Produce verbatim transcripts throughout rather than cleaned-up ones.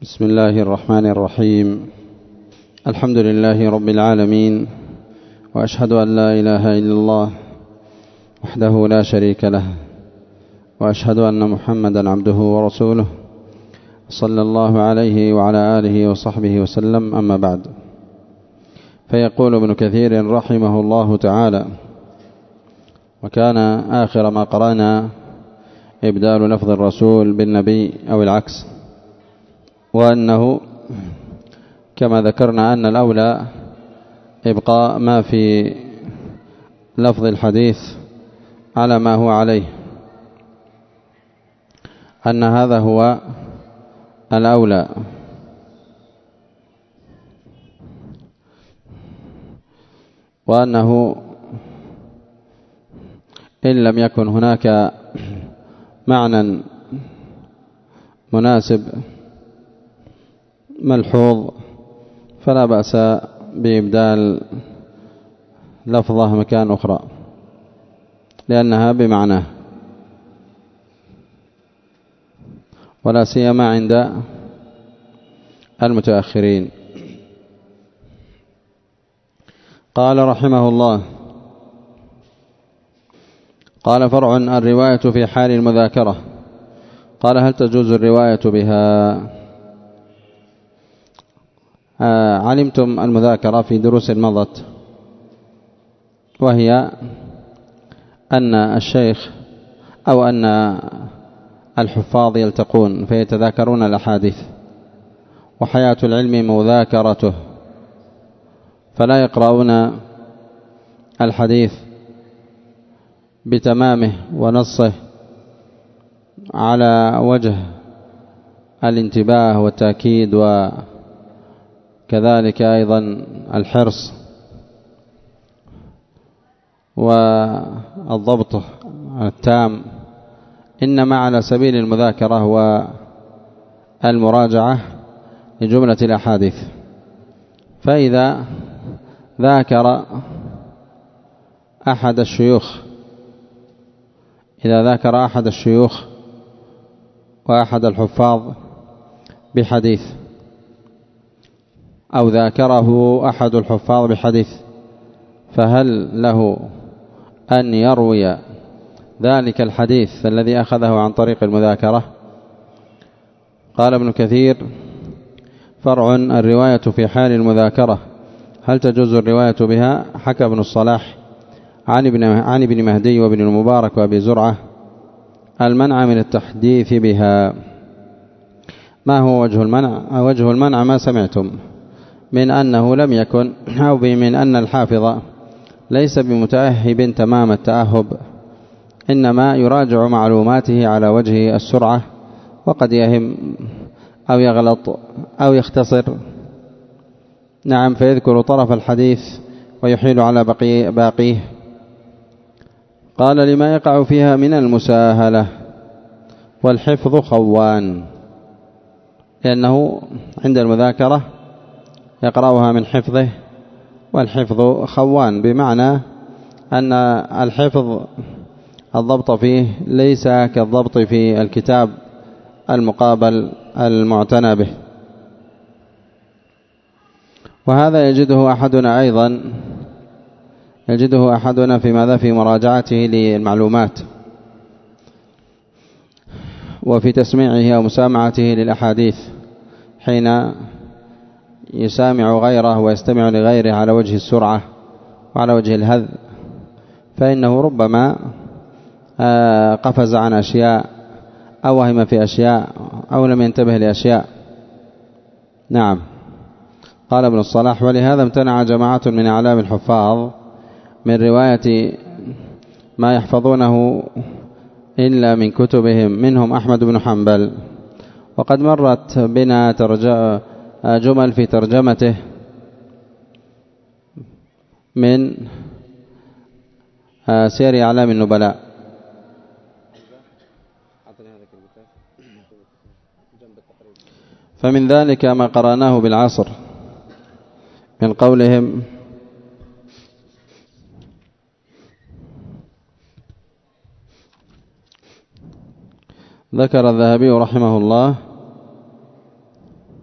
بسم الله الرحمن الرحيم. الحمد لله رب العالمين، وأشهد أن لا إله إلا الله وحده لا شريك له، وأشهد أن محمدا عبده ورسوله صلى الله عليه وعلى آله وصحبه وسلم. أما بعد، فيقول ابن كثير رحمه الله تعالى: وكان آخر ما قرأنا إبدال لفظ الرسول بالنبي أو العكس، وأنه كما ذكرنا أن الأولى إبقاء ما في لفظ الحديث على ما هو عليه، أن هذا هو الأولى. وأنه إن لم يكن هناك معنى مناسب ملحوظ فلا بأس بإبدال لفظة مكان أخرى، لأنها بمعناه، ولا سيما عند المتأخرين. قال رحمه الله: قال: فرع الرواية في حال المذاكرة. قال: هل تجوز الرواية بها؟ آه علمتم المذاكرة في دروس مضت، وهي أن الشيخ أو أن الحفاظ يلتقون فيتذاكرون الأحاديث، وحياة العلم مذاكرته، فلا يقرؤون الحديث بتمامه ونصه على وجه الانتباه والتأكيد، وكذلك أيضا الحرص والضبط التام، إنما على سبيل المذاكرة والمراجعة لجملة الأحاديث. فإذا ذاكر أحد الشيوخ إذا ذاكر أحد الشيوخ وأحد الحفاظ بحديث، أو ذاكره أحد الحفاظ بحديث، فهل له أن يروي ذلك الحديث الذي أخذه عن طريق المذاكرة؟ قال ابن كثير: فرع الرواية في حال المذاكرة، هل تجوز الرواية بها؟ حكى ابن الصلاح عن ابن عن ابن مهدي وابن المبارك وابي زرعة المنع من التحديث بها. ما هو وجه المنع؟ وجه المنع ما سمعتم من أنه لم يكن، أو من أن الحافظ ليس بمتأهب تمام التأهب، إنما يراجع معلوماته على وجه السرعة، وقد يهم أو يغلط أو يختصر، نعم، فيذكر طرف الحديث ويحيل على بقي باقيه. قال: لما يقع فيها من المساهلة، والحفظ خوان، لأنه عند المذاكرة يقرأها من حفظه، والحفظ خوان، بمعنى أن الحفظ الضبط فيه ليس كالضبط في الكتاب المقابل المعتنى به. وهذا يجده أحدنا أيضا يجده أحدنا في ماذا في مراجعته للمعلومات، وفي تسميعه أو مسامعته للأحاديث، حين يسامع غيره ويستمع لغيره على وجه السرعة وعلى وجه الهذ، فإنه ربما قفز عن أشياء أو وهم في أشياء أو لم ينتبه لأشياء. نعم. قال ابن الصلاح: ولهذا امتنع جماعة من أعلام الحفاظ من رواية ما يحفظونه إلا من كتبهم، منهم أحمد بن حنبل. وقد مرت بنا جمل في ترجمته من سير أعلام النبلاء. فمن ذلك ما قرأناه بالعصر من قولهم: ذكر الذهبي رحمه الله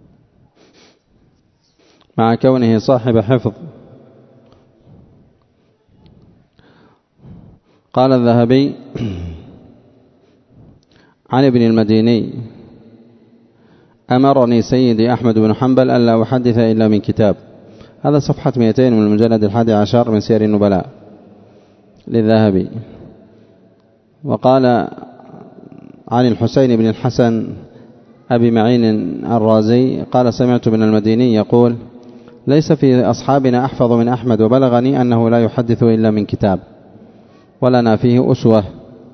مع كونه صاحب حفظ. قال الذهبي عن ابن المديني: أمرني سيدي أحمد بن حنبل ألا أحدث إلا من كتاب. هذا صفحة مئتين من المجلد الحادي عشر من سير النبلاء للذهبي. وقال عن الحسين بن الحسن أبي معين الرازي قال: سمعت ابن المديني يقول: ليس في أصحابنا أحفظ من أحمد، وبلغني أنه لا يحدث إلا من كتاب، ولنا فيه أسوة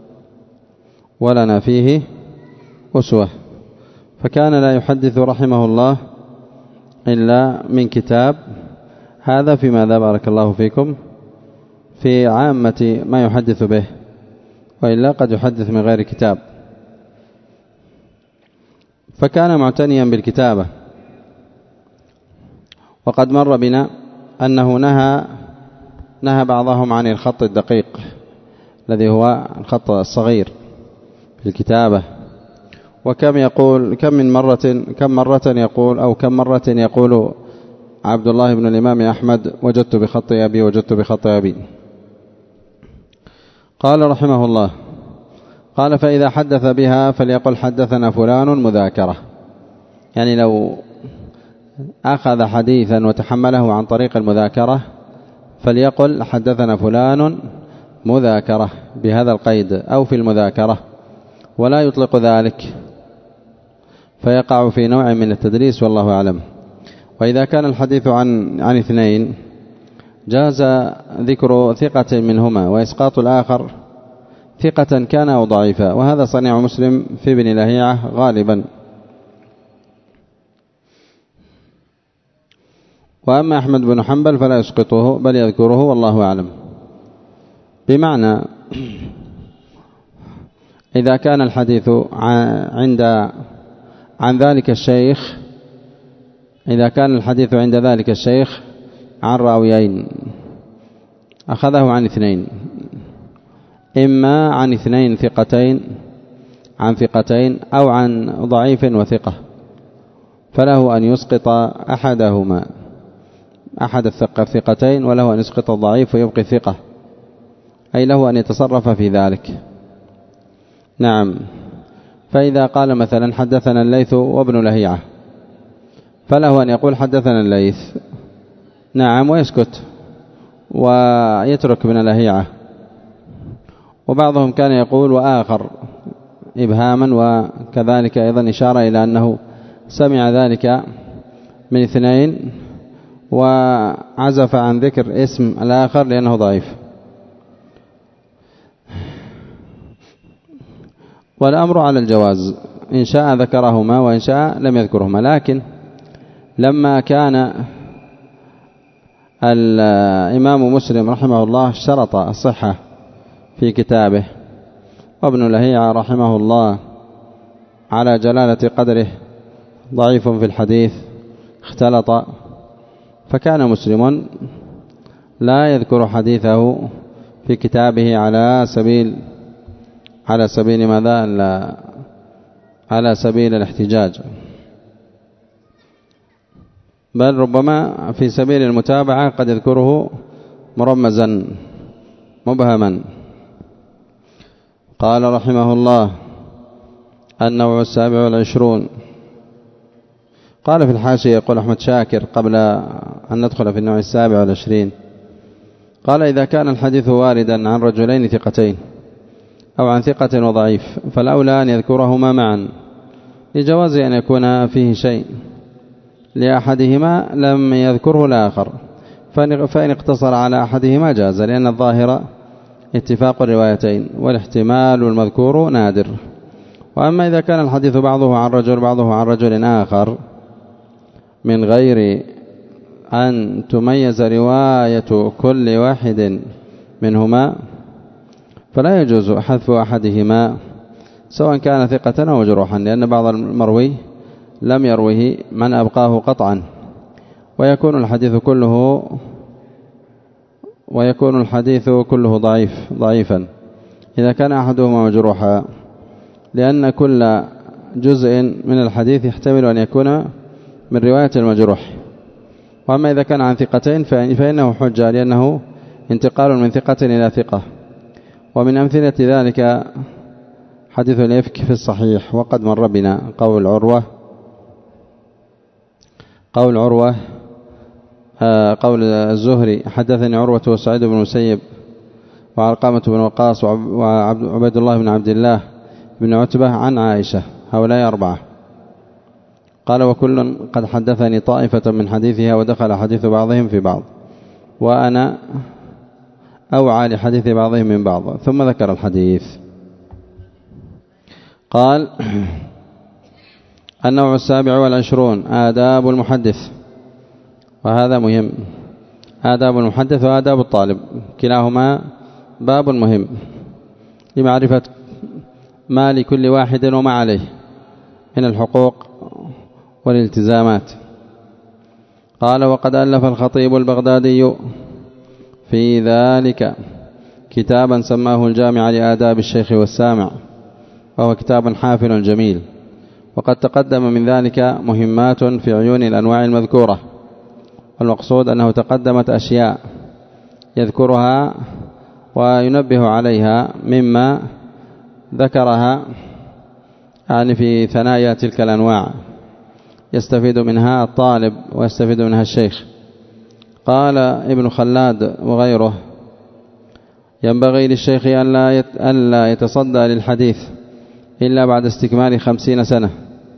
ولنا فيه أسوة فكان لا يحدث رحمه الله إلا من كتاب. هذا في ماذا بارك الله فيكم؟ في عامة ما يحدث به، وإلا قد يحدث من غير كتاب. فكان معتنيا بالكتابة. وقد مر بنا أنه نهى نهى بعضهم عن الخط الدقيق الذي هو الخط الصغير في الكتابة. وكم يقول كم من مرة كم مرة يقول أو كم مرة يقول عبد الله بن الإمام أحمد: وجدت بخط أبي وجدت بخط أبي. قال رحمه الله: قال: فإذا حدث بها فليقل حدثنا فلان مذاكرة. يعني لو أخذ حديثا وتحمله عن طريق المذاكرة فليقل حدثنا فلان مذاكرة بهذا القيد أو في المذاكرة، ولا يطلق ذلك فيقع في نوع من التدليس والله أعلم. وإذا كان الحديث عن عن اثنين جاز ذكر ثقة منهما وإسقاط الآخر ثقة كان أو ضعيفا، وهذا صنيع مسلم في ابن لهيعة غالبا. وأما أحمد بن حنبل فلا يسقطه بل يذكره والله أعلم. بمعنى إذا كان الحديث عند عن ذلك الشيخ إذا كان الحديث عند ذلك الشيخ عن راويين أخذه عن اثنين، إما عن اثنين ثقتين عن ثقتين أو عن ضعيف وثقة، فله أن يسقط أحدهما أحد الثقتين، وله أن يسقط الضعيف ويبقي الثقة، أي له أن يتصرف في ذلك. نعم. فإذا قال مثلا حدثنا الليث وابن لهيعة فله أن يقول حدثنا الليث، نعم، ويسكت ويترك من لهيعة. وبعضهم كان يقول وآخر إبهاما، وكذلك أيضا إشارة إلى أنه سمع ذلك من اثنين وعزف عن ذكر اسم الآخر لأنه ضعيف. والأمر على الجواز، إن شاء ذكرهما وإن شاء لم يذكرهما. لكن لما كان الإمام مسلم رحمه الله شرط الصحة في كتابه، وابن لهيعة رحمه الله على جلالة قدره ضعيف في الحديث اختلط، فكان مسلم لا يذكر حديثه في كتابه على سبيل على سبيل ماذا على سبيل الاحتجاج، بل ربما في سبيل المتابعة قد يذكره مرمزا مبهما. قال رحمه الله: النوع السابع والعشرون. قال في الحاشية يقول أحمد شاكر قبل أن ندخل في النوع السابع والعشرين، قال: إذا كان الحديث واردا عن رجلين ثقتين أو عن ثقة وضعيف فالأولى أن يذكرهما معا لجواز أن يكون فيه شيء لأحدهما لم يذكره الآخر، فإن اقتصر على أحدهما جاز، لأن الظاهر اتفاق الروايتين والاحتمال المذكور نادر. وأما إذا كان الحديث بعضه عن رجل بعضه عن رجل آخر من غير أن تميز رواية كل واحد منهما فلا يجوز حذف أحدهما سواء كان ثقة أو مجروحا، لأن بعض المروي لم يروه من أبقاه قطعا، ويكون الحديث كله ويكون الحديث كله ضعيف ضعيفا إذا كان أحدهما مجروحا، لأن كل جزء من الحديث يحتمل أن يكون من رواية المجروح. وأما إذا كان عن ثقتين فإنه حجة، لأنه انتقال من ثقة إلى ثقة. ومن أمثلة ذلك حديث الإفك في الصحيح، وقد مر بنا قول عروة قول عروة قول الزهري حدثني عروة وسعيد بن المسيب وعلقمة بن وقاص وعبد الله بن عبد الله بن عتبة عن عائشة، هؤلاء أربعة. قال وكل قد حدثني طائفة من حديثها ودخل حديث بعضهم في بعض، وأنا أوعى لحديث بعضهم من بعض. ثم ذكر الحديث. قال النوع السابع والعشرون آداب المحدث، وهذا مهم. آداب المحدث وآداب الطالب كلاهما باب مهم لمعرفة ما لكل واحد وما عليه من الحقوق والالتزامات. قال وقد ألف الخطيب البغدادي في ذلك كتابا سماه الجامع لآداب الشيخ والسامع، وهو كتاب حافل جميل. وقد تقدم من ذلك مهمات في عيون الأنواع المذكورة، والمقصود أنه تقدمت أشياء يذكرها وينبه عليها مما ذكرها يعني في ثنايا تلك الأنواع، يستفيد منها الطالب ويستفيد منها الشيخ. قال ابن خلاد وغيره ينبغي للشيخ أن لا يتصدى للحديث إلا بعد استكمال خمسين سنة.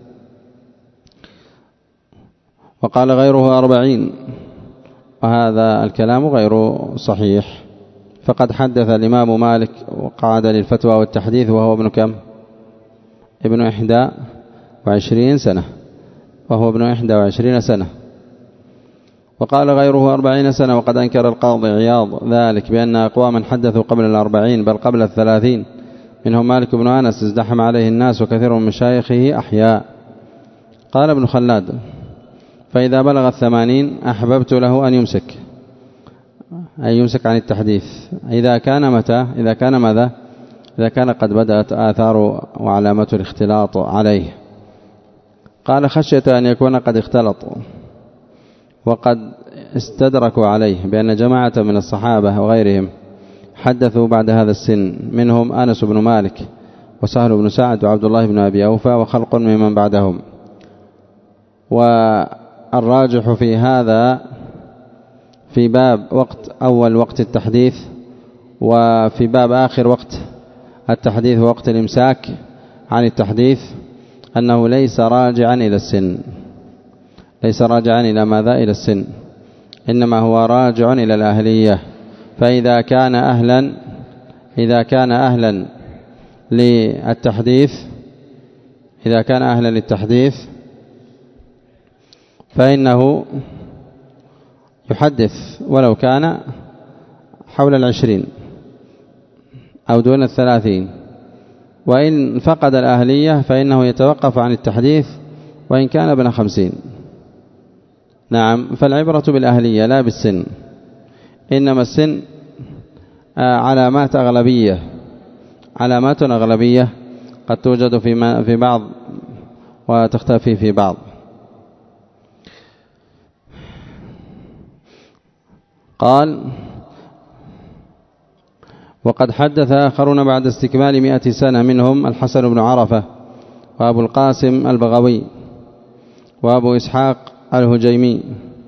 وقال غيره أربعين، وهذا الكلام غير صحيح. فقد حدث الإمام مالك وقعد للفتوى والتحديث وهو ابن كم؟ ابن إحدى وعشرين سنة، وهو ابن إحدى وعشرين سنة. وقال غيره أربعين سنة. وقد أنكر القاضي عياض ذلك بأن أقواما حدثوا قبل الأربعين بل قبل الثلاثين، منهم مالك بن أنس ازدحم عليه الناس وكثير من مشايخه أحياء. قال ابن خلاد فإذا بلغ الثمانين أحببت له أن يمسك، أي يمسك عن التحديث. إذا كان متى؟ إذا كان ماذا؟ إذا كان قد بدأت آثار وعلامات الاختلاط عليه. قال خشية أن يكون قد اختلط وقد استدركوا عليه، بأن جماعة من الصحابة وغيرهم حدثوا بعد هذا السن، منهم أنس بن مالك وسهل بن سعد وعبد الله بن أبي أوفى وخلق ممن بعدهم. والراجح في هذا في باب وقت أول وقت التحديث، وفي باب آخر وقت التحديث ووقت الإمساك عن التحديث، أنه ليس راجعا إلى السن، ليس راجعا إلى ماذا؟ إلى السن، إنما هو راجع إلى الأهلية. فإذا كان أهلا إذا كان أهلا للتحديث إذا كان أهلا للتحديث فإنه يحدث ولو كان حول العشرين أو دون الثلاثين. وإن فقد الأهلية فإنه يتوقف عن التحديث وإن كان ابن خمسين. نعم، فالعبرة بالأهلية لا بالسن، إنما السن علامات أغلبية علامات أغلبية قد توجد في في بعض وتختفي في بعض. قال وقد حدث آخرون بعد استكمال مئة سنة، منهم الحسن بن عرفة وأبو القاسم البغوي وأبو إسحاق الهجيمي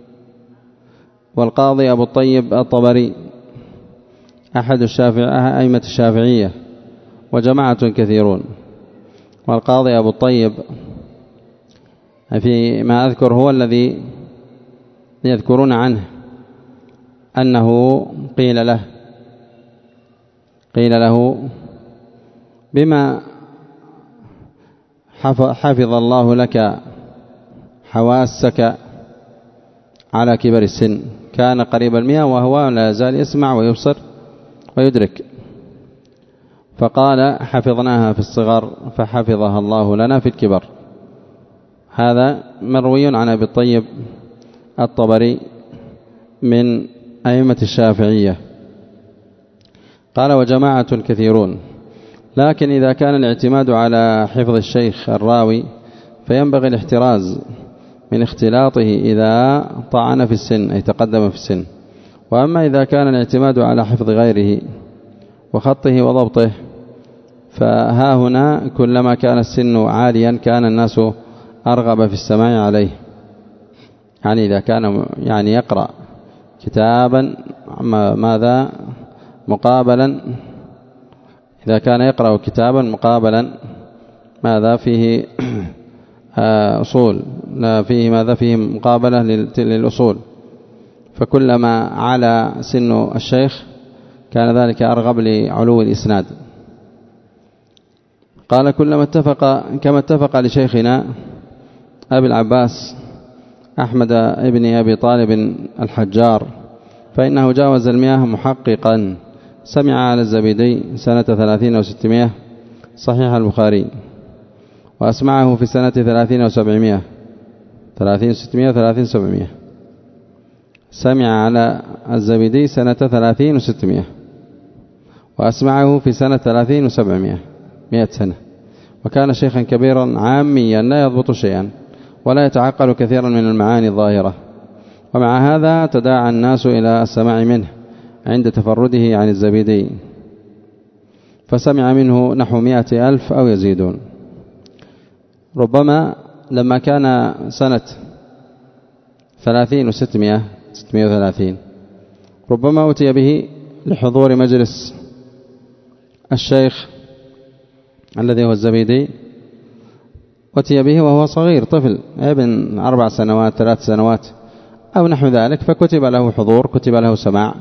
والقاضي أبو الطيب الطبري أحد الشافعية أئمة الشافعية وجماعة كثيرون. والقاضي أبو الطيب فيما أذكر هو الذي يذكرون عنه أنه قيل له قيل له بما حفظ الله لك حواسك على كبر السن، كان قريب المئة وهو لا يزال يسمع ويبصر ويدرك. فقال حفظناها في الصغر فحفظها الله لنا في الكبر. هذا مروي عن أبي الطيب الطبري من أئمة الشافعية. قال وجماعة كثيرون. لكن إذا كان الاعتماد على حفظ الشيخ الراوي فينبغي الاحتراز من اختلاطه إذا طعن في السن أي تقدم في السن. وأما إذا كان الاعتماد على حفظ غيره وخطه وضبطه فها هنا كلما كان السن عاليا كان الناس أرغب في السماع عليه. يعني إذا كان يعني يقرأ كتابا ماذا مقابلا إذا كان يقرأ كتابا مقابلا ماذا فيه أصول لا فيه ماذا فيه مقابلة للأصول فكلما على سن الشيخ كان ذلك أرغب لعلو الإسناد. قال كلما اتفق كما اتفق لشيخنا أبي العباس أحمد ابن أبي طالب الحجار فإنه جاوز المئة محققا سمع على الزبيدي سنة ثلاثين وستمائة صحيح البخاري وأسمعه في سنة ثلاثين وسبعمائة ثلاثين وستمائة ثلاثين وسبعمائة سمع على الزبيدي سنة ثلاثين وستمائة وأسمعه في سنة ثلاثين وسبعمائة مئة سنة. وكان شيخا كبيرا عاميا لا يضبط شيئا ولا يتعقل كثيرا من المعاني الظاهرة. ومع هذا تداعى الناس إلى السماع منه عند تفرده عن الزبيدي فسمع منه نحو مئة ألف أو يزيدون. ربما لما كان سنة ثلاثين وستمائة ستمائة وثلاثين ربما أتي به لحضور مجلس الشيخ الذي هو الزبيدي أتي به وهو صغير طفل ابن أربع سنوات ثلاث سنوات أو نحو ذلك فكتب له حضور كتب له سماع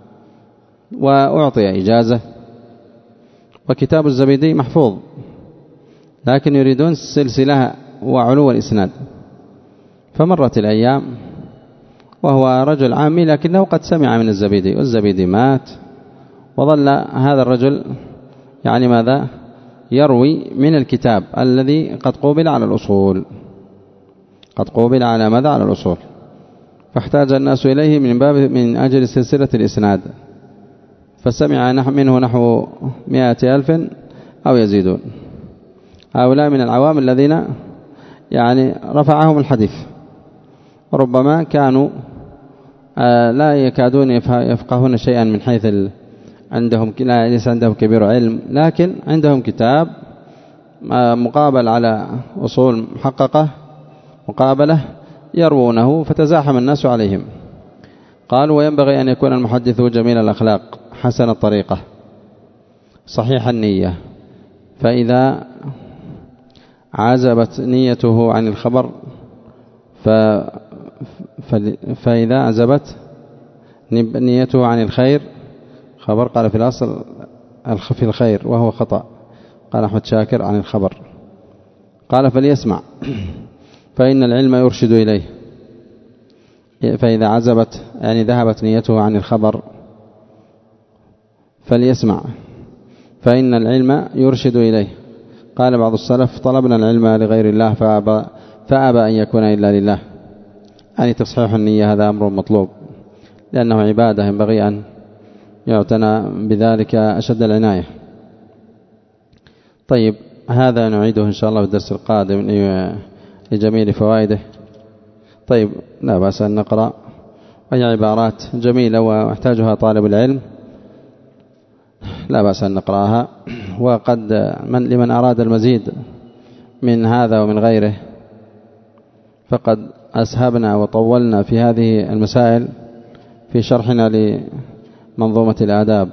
وأعطي إجازة وكتاب الزبيدي محفوظ لكن يريدون السلسلة وعلو الإسناد. فمرت الأيام وهو رجل عامي لكنه قد سمع من الزبيدي والزبيدي مات وظل هذا الرجل يعني ماذا يروي من الكتاب الذي قد قوبل على الأصول قد قوبل على ماذا على الأصول فاحتاج الناس إليه من باب من أجل سلسلة الإسناد فسمع منه نحو مئة ألف أو يزيدون. هؤلاء من العوام الذين يعني رفعهم الحديث ربما كانوا لا يكادون يفقهون شيئا من حيث عندهم لا ليس عندهم كبير علم لكن عندهم كتاب مقابل على أصول محققة مقابلة يروونه فتزاحم الناس عليهم. قالوا وينبغي أن يكون المحدث جميل الأخلاق حسن الطريقة صحيح النية فإذا عزبت نيته عن الخبر ف... ف... فإذا عزبت نيته عن الخير خبر قال في الأصل في الخير وهو خطأ قال أحمد شاكر عن الخبر قال فليسمع فإن العلم يرشد إليه فإذا عزبت يعني ذهبت نيته عن الخبر فليسمع فإن العلم يرشد إليه. قال بعض السلف طلبنا العلم لغير الله فأبى, فأبى أن يكون إلا لله. يعني تصحيح النية هذا أمر مطلوب لأنه عبادة ينبغي أن يعتنى بذلك أشد العناية. طيب هذا نعيده إن شاء الله في الدرس القادم لجميل فوائده. طيب لا بأس أن نقرأ وهي عبارات جميلة ويحتاجها طالب العلم لا بأس أن نقرأها. وقد من لمن أراد المزيد من هذا ومن غيره فقد أسهبنا وطولنا في هذه المسائل في شرحنا لمنظومة الآداب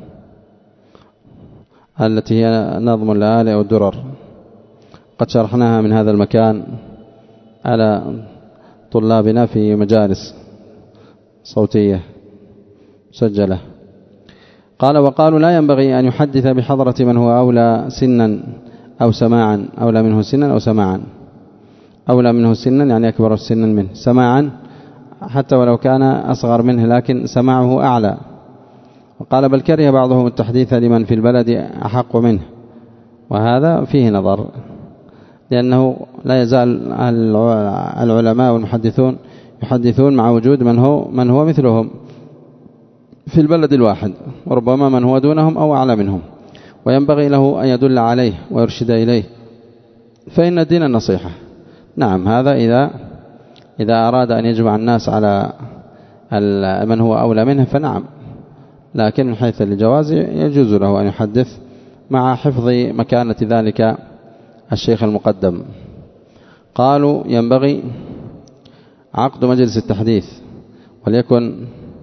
التي هي نظم اللآلئ والدرر قد شرحناها من هذا المكان على طلابنا في مجالس صوتية مسجلة. قال وقالوا لا ينبغي أن يحدث بحضرة من هو أولى سنا أو سماعا أولى منه سنا أو سماعا أولى منه سنا يعني أكبر سنا منه سماعا حتى ولو كان أصغر منه لكن سماعه أعلى. وقال بل كره بعضهم التحديث لمن في البلد أحق منه وهذا فيه نظر لأنه لا يزال العلماء والمحدثون يحدثون مع وجود من هو من هو مثلهم في البلد الواحد وربما من هو دونهم أو أعلى منهم وينبغي له أن يدل عليه ويرشد إليه فإن الدين النصيحة. نعم هذا إذا إذا أراد أن يجمع الناس على من هو أولى منه فنعم، لكن من حيث الجواز يجوز له أن يحدث مع حفظ مكانة ذلك الشيخ المقدم. قالوا ينبغي عقد مجلس التحديث، وليكن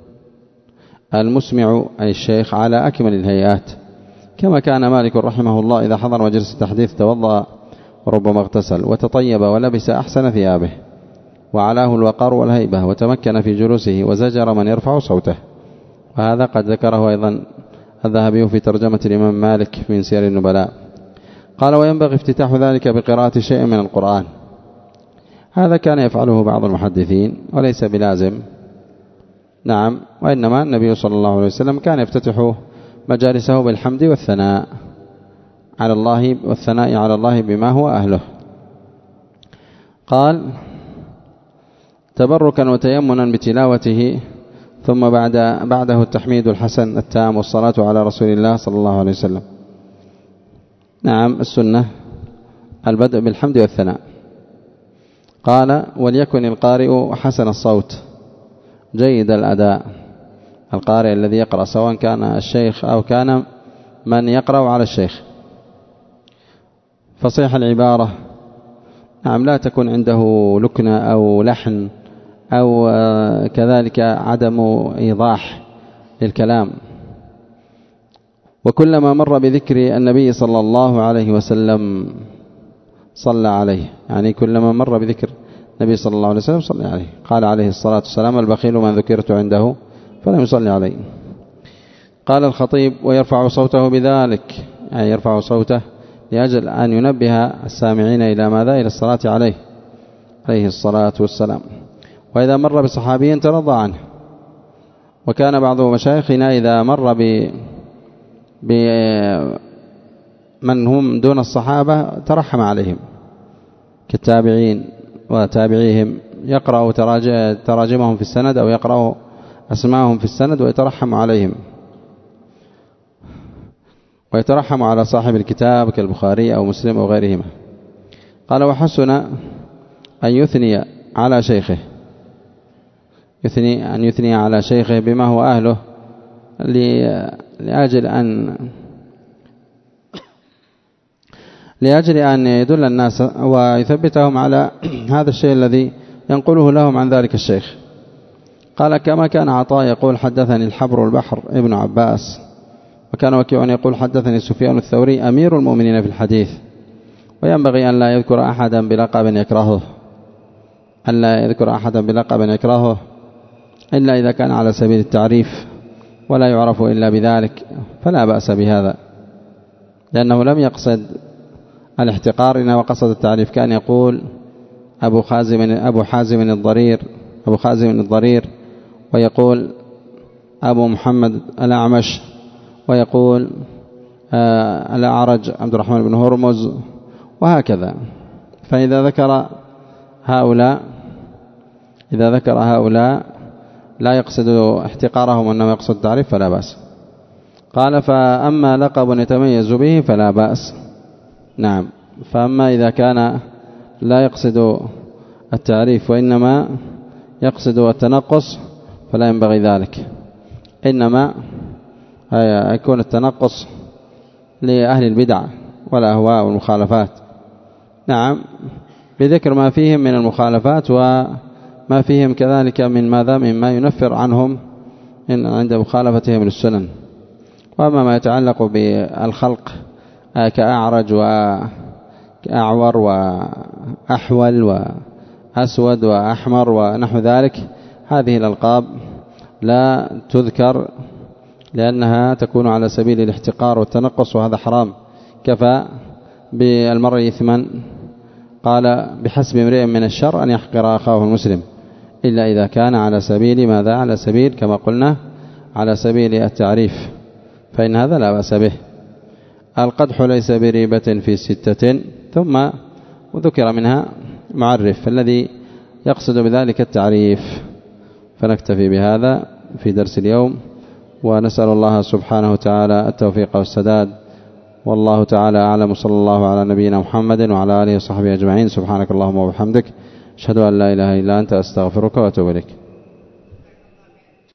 المسمع أي الشيخ على أكمل الهيئات، كما كان مالك رحمه الله إذا حضر مجلس التحديث توضأ وربما اغتسل وتطيب ولبس أحسن ثيابه وعلاه الوقار والهيبة وتمكن في جلوسه وزجر من يرفع صوته. وهذا قد ذكره أيضا الذهبي في ترجمة الإمام مالك من سير النبلاء. قال وينبغي افتتاح ذلك بقراءة شيء من القرآن. هذا كان يفعله بعض المحدثين وليس بلازم، نعم، وإنما النبي صلى الله عليه وسلم كان يفتتح مجالسه بالحمد والثناء على الله والثناء على الله بما هو أهله. قال تبركا وتيمنا بتلاوته، ثم بعد بعده التحميد الحسن التام والصلاة على رسول الله صلى الله عليه وسلم. نعم، السنة البدء بالحمد والثناء. قال وليكن القارئ حسن الصوت جيد الأداء، القارئ الذي يقرأ سواء كان الشيخ أو كان من يقرأ على الشيخ، فصيح العبارة، نعم، لا تكون عنده لكنة أو لحن أو كذلك عدم إيضاح للكلام. وكلما مر بذكر النبي صلى الله عليه وسلم صلى عليه، يعني كلما مر بذكر النبي صلى الله عليه وسلم صلى عليه. قال عليه الصلاة والسلام البخيل من ذكرت عنده فلم يصلي عليه. قال الخطيب ويرفع صوته بذلك، يعني يرفع صوته لأجل أن ينبه السامعين إلى ماذا؟ إلى الصلاة عليه عليه الصلاة والسلام. وإذا مر بصحابي ترضى عنه، وكان بعض مشايخنا إذا مر ب بمن هم دون الصحابة ترحم عليهم كالتابعين وتابعيهم، يقرأ تراجمهم في السند أو يقرأ أسماءهم في السند ويترحم عليهم، ويترحم على صاحب الكتاب كالبخاري أو مسلم أو غيرهما. قال وحسن أن يثني على شيخه، يثني أن يثني على شيخه بما هو أهله، لأجل أن لأجل أن يدل الناس ويثبتهم على هذا الشيء الذي ينقله لهم عن ذلك الشيخ. قال كما كان عطاء يقول حدثني الحبر البحر ابن عباس، وكان وكيع يقول حدثني سفيان الثوري أمير المؤمنين في الحديث. وينبغي أن لا يذكر أحدا بلقب يكرهه أن لا يذكر أحدا بلقب يكرهه إلا إذا كان على سبيل التعريف ولا يعرف إلا بذلك، فلا بأس بهذا، لأنه لم يقصد الاحتقار إنما وقصد التعريف. كان يقول أبو خازم أبو حازم الضرير أبو خازم الضرير، ويقول أبو محمد الأعمش، ويقول آه الأعرج عبد الرحمن بن هرمز، وهكذا. فإذا ذكر هؤلاء إذا ذكر هؤلاء لا يقصد احتقارهم وإنما يقصد التعريف فلا بأس. قال فأما لقب يتميز به فلا بأس، نعم. فأما إذا كان لا يقصد التعريف وإنما يقصد التنقص فلا ينبغي ذلك، إنما يكون التنقص لأهل البدع والأهواء والمخالفات، نعم، بذكر ما فيهم من المخالفات وما فيهم كذلك من ماذا مما ينفر عنهم إن عند مخالفتهم للسنن. وأما ما يتعلق بالخلق كأعرج وأعور وأحول وأسود وأحمر ونحو ذلك، هذه الألقاب لا تذكر لأنها تكون على سبيل الاحتقار والتنقص، وهذا حرام. كفى بالمرء إثما، قال بحسب امرئ من الشر أن يحقر أخاه المسلم، إلا إذا كان على سبيل ماذا؟ على سبيل كما قلنا على سبيل التعريف، فإن هذا لا بأس به. القدح ليس بريبة في ستة، ثم وذكر منها معرف الذي يقصد بذلك التعريف. فنكتفي بهذا في درس اليوم، ونسأل الله سبحانه وتعالى التوفيق والسداد، والله تعالى أعلم. صلى الله على نبينا محمد وعلى آله وصحبه أجمعين. سبحانك اللهم وبحمدك، أشهد أن لا إله إلا أنت أستغفرك وأتوب إليك.